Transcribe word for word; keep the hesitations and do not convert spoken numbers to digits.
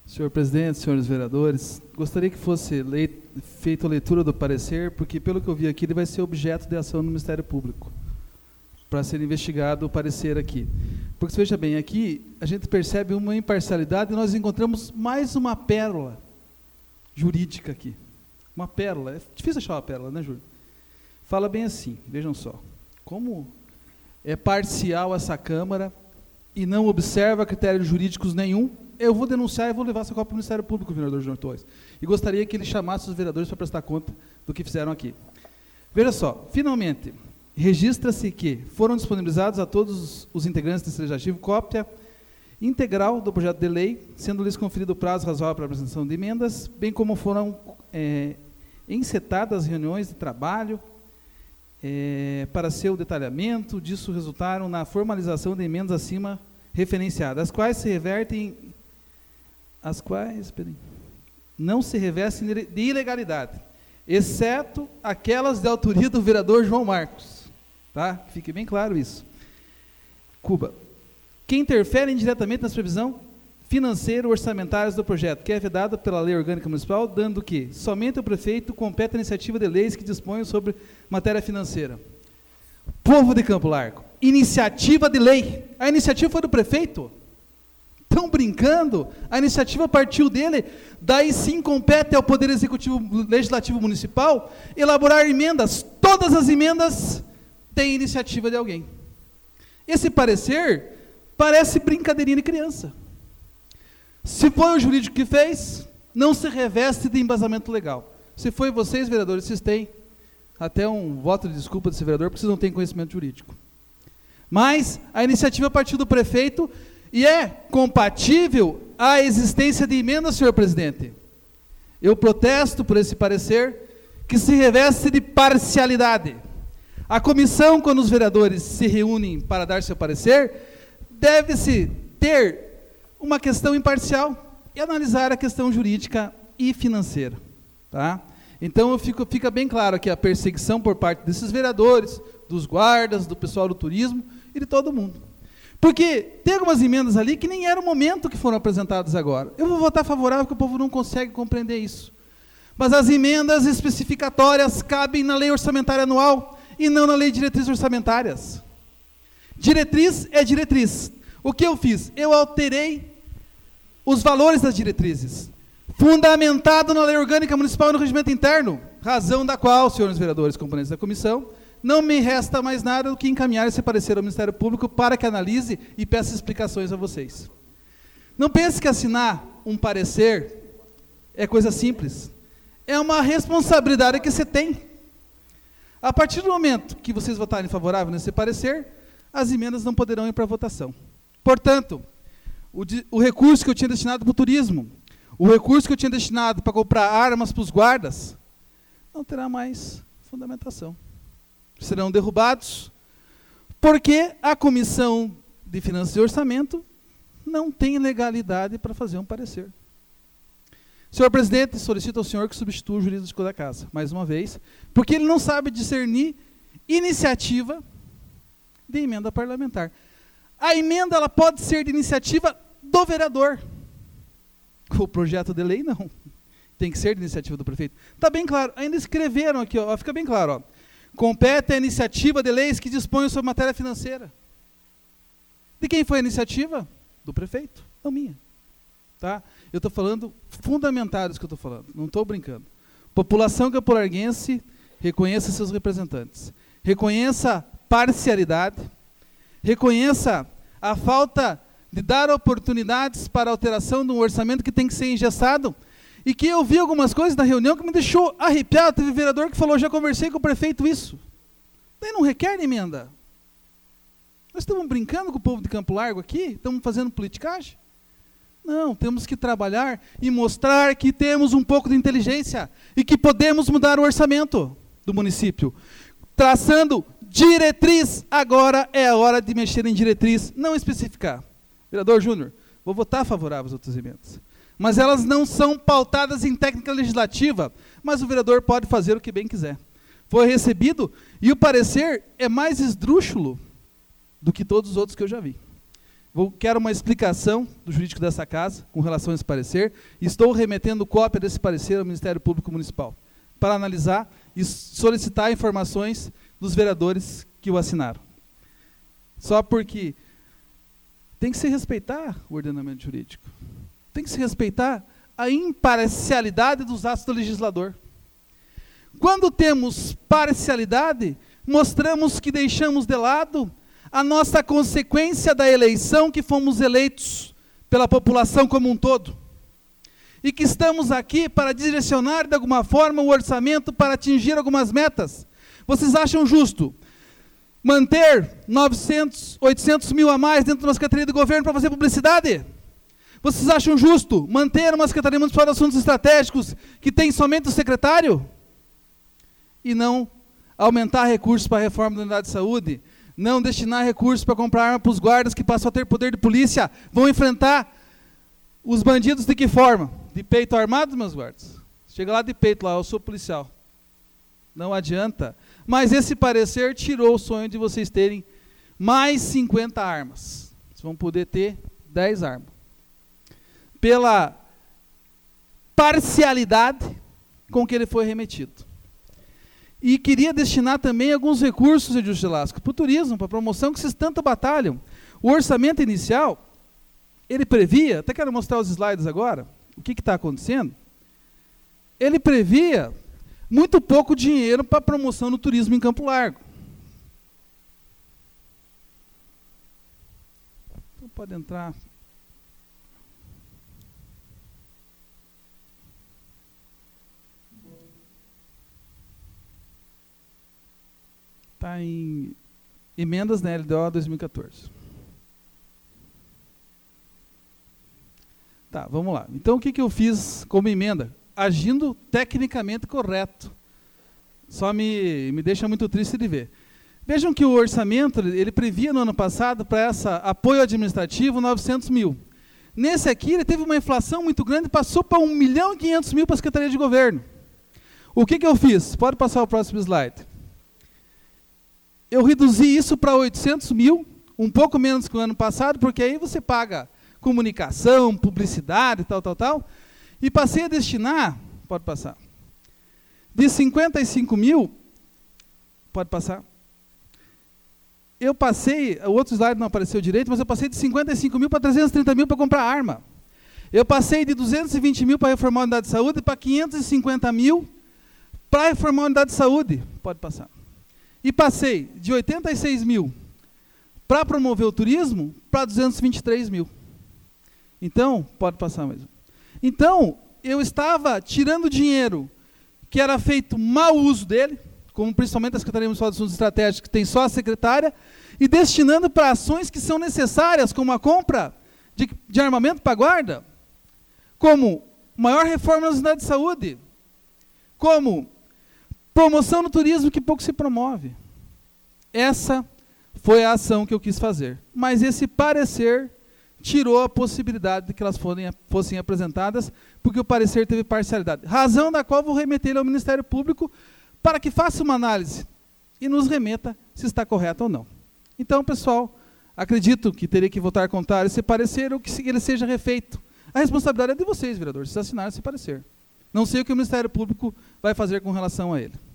Senhor presidente, senhores vereadores, gostaria que fosse leit- feita a leitura do parecer, porque, pelo que eu vi aqui, ele vai ser objeto de ação no Ministério Público, para ser investigado o parecer aqui. Porque, veja bem, aqui a gente percebe uma imparcialidade e nós encontramos mais uma pérola jurídica aqui. Uma pérola. É difícil achar uma pérola, né, Júlio? Fala bem assim, vejam só. Como é parcial essa Câmara e não observa critérios jurídicos nenhum, eu vou denunciar e vou levar essa copa para o Ministério Público, vereador Júnior Torres. E gostaria que ele chamasse os vereadores para prestar conta do que fizeram aqui. Veja só, finalmente, registra-se que foram disponibilizados a todos os integrantes desse legislativo cópia integral do projeto de lei, sendo-lhes conferido o prazo razoável para a apresentação de emendas, bem como foram é, encetadas reuniões de trabalho é, para seu detalhamento. Disso resultaram na formalização de emendas acima referenciadas, as quais se revertem, as quais peraí, não se revestem de ilegalidade, exceto aquelas de autoria do vereador João Marcos. Tá? Fique bem claro isso. Cuba. Que interferem diretamente nas previsões financeiras orçamentárias do projeto, que é vedado pela Lei Orgânica Municipal, dando que somente o prefeito compete a iniciativa de leis que dispõem sobre matéria financeira. Povo de Campo Largo, iniciativa de lei. A iniciativa foi do prefeito? Estão brincando? A iniciativa partiu dele, daí sim compete ao Poder Executivo Legislativo Municipal elaborar emendas. Todas as emendas têm iniciativa de alguém. Esse parecer parece brincadeirinha de criança. Se foi o jurídico que fez, não se reveste de embasamento legal. Se foi vocês, vereadores, vocês têm até um voto de desculpa desse vereador, porque vocês não têm conhecimento jurídico. Mas a iniciativa partiu do prefeito e é compatível à existência de emendas, senhor presidente. Eu protesto por esse parecer que se reveste de parcialidade. A comissão, quando os vereadores se reúnem para dar seu parecer, deve-se ter uma questão imparcial e analisar a questão jurídica e financeira. Tá? Então, eu fico, fica bem claro aqui a perseguição por parte desses vereadores, dos guardas, do pessoal do turismo e de todo mundo. Porque tem algumas emendas ali que nem era o momento que foram apresentadas agora. Eu vou votar favorável porque o povo não consegue compreender isso. Mas as emendas especificatórias cabem na lei orçamentária anual e não na lei de diretrizes orçamentárias. Diretriz é diretriz. O que eu fiz? Eu alterei os valores das diretrizes, fundamentado na lei orgânica municipal e no regimento interno, razão da qual, senhores vereadores, componentes da comissão, não me resta mais nada do que encaminhar esse parecer ao Ministério Público para que analise e peça explicações a vocês. Não pense que assinar um parecer é coisa simples. É uma responsabilidade que você tem. A partir do momento que vocês votarem favorável nesse parecer, as emendas não poderão ir para votação. Portanto, o, de, o recurso que eu tinha destinado para o turismo, o recurso que eu tinha destinado para comprar armas para os guardas, não terá mais fundamentação. Serão derrubados, porque a Comissão de Finanças e Orçamento não tem legalidade para fazer um parecer. Senhor presidente, solicito ao senhor que substitua o jurídico da casa, mais uma vez, porque ele não sabe discernir iniciativa de emenda parlamentar. A emenda ela pode ser de iniciativa do vereador. O projeto de lei não. Tem que ser de iniciativa do prefeito. Está bem claro. Ainda escreveram aqui, ó, fica bem claro. Ó. Compete a iniciativa de leis que dispõem sobre matéria financeira. De quem foi a iniciativa? Do prefeito, não minha. Tá? Eu estou falando fundamentados que eu estou falando, não estou brincando. População campolarguense, reconheça seus representantes. Reconheça parcialidade. Reconheça a falta de dar oportunidades para a alteração de um orçamento que tem que ser engessado. E que eu vi algumas coisas na reunião que me deixou arrepiado. Teve vereador que falou, já conversei com o prefeito isso. Daí não requer emenda. Nós estamos brincando com o povo de Campo Largo aqui? Estamos fazendo politicagem? Não, temos que trabalhar e mostrar que temos um pouco de inteligência e que podemos mudar o orçamento do município. Traçando diretriz, agora é a hora de mexer em diretriz, não especificar. Vereador Júnior, vou votar favorável às outras emendas. Mas elas não são pautadas em técnica legislativa, mas o vereador pode fazer o que bem quiser. Foi recebido e o parecer é mais esdrúxulo do que todos os outros que eu já vi. Vou, quero uma explicação do jurídico dessa casa com relação a esse parecer. Estou remetendo cópia desse parecer ao Ministério Público Municipal para analisar e solicitar informações dos vereadores que o assinaram. Só porque tem que se respeitar o ordenamento jurídico. Tem que se respeitar a imparcialidade dos atos do legislador. Quando temos parcialidade, mostramos que deixamos de lado a nossa consequência da eleição, que fomos eleitos pela população como um todo. E que estamos aqui para direcionar de alguma forma o orçamento para atingir algumas metas. Vocês acham justo manter novecentos, oitocentos mil a mais dentro de uma secretaria de governo para fazer publicidade? Vocês acham justo manter uma Secretaria Municipal de Assuntos Estratégicos que tem somente o secretário? E não aumentar recursos para a reforma da unidade de saúde? Não destinar recursos para comprar arma para os guardas que passam a ter poder de polícia? Vão enfrentar os bandidos de que forma? De peito armado, meus guardas? Chega lá de peito, lá, eu sou policial. Não adianta. Mas esse parecer tirou o sonho de vocês terem mais cinquenta armas. Vocês vão poder ter dez armas. Pela parcialidade com que ele foi remetido. E queria destinar também alguns recursos, Edilson Gelasco, para o turismo, para a promoção que vocês tanto batalham. O orçamento inicial, ele previa, até quero mostrar os slides agora, o que está acontecendo. Ele previa muito pouco dinheiro para a promoção do turismo em Campo Largo. Então pode entrar. Está em emendas na L D O dois mil e quatorze. Tá, vamos lá. Então, o que, que eu fiz como emenda? Agindo tecnicamente correto. Só me, me deixa muito triste de ver. Vejam que o orçamento, ele previa no ano passado, para essa apoio administrativo, novecentos mil. Nesse aqui, ele teve uma inflação muito grande, passou para um milhão e quinhentos mil para a Secretaria de Governo. O que, que eu fiz? Pode passar o próximo slide. Eu reduzi isso para oitocentos mil, um pouco menos que o ano passado, porque aí você paga comunicação, publicidade, tal, tal, tal, e passei a destinar, pode passar, de cinquenta e cinco mil, pode passar, eu passei, o outro slide não apareceu direito, mas eu passei de cinquenta e cinco mil para trezentos e trinta mil para comprar arma. Eu passei de duzentos e vinte mil para reformar a unidade de saúde para quinhentos e cinquenta mil para reformar a unidade de saúde, pode passar. E passei de oitenta e seis mil para promover o turismo para duzentos e vinte e três mil. Então, pode passar mesmo. Então, eu estava tirando dinheiro que era feito mau uso dele, como principalmente a Secretaria Municipal de Assuntos Estratégicos, que tem só a secretária, e destinando para ações que são necessárias, como a compra de, de armamento para a guarda, como maior reforma na unidade de saúde, como promoção no turismo que pouco se promove. Essa foi a ação que eu quis fazer. Mas esse parecer tirou a possibilidade de que elas fossem, fossem apresentadas, porque o parecer teve parcialidade. Razão da qual vou remeter ele ao Ministério Público para que faça uma análise e nos remeta se está correto ou não. Então, pessoal, acredito que teria que votar contrário esse parecer ou que ele seja refeito. A responsabilidade é de vocês, vereadores, se assinaram esse parecer. Não sei o que o Ministério Público vai fazer com relação a ele.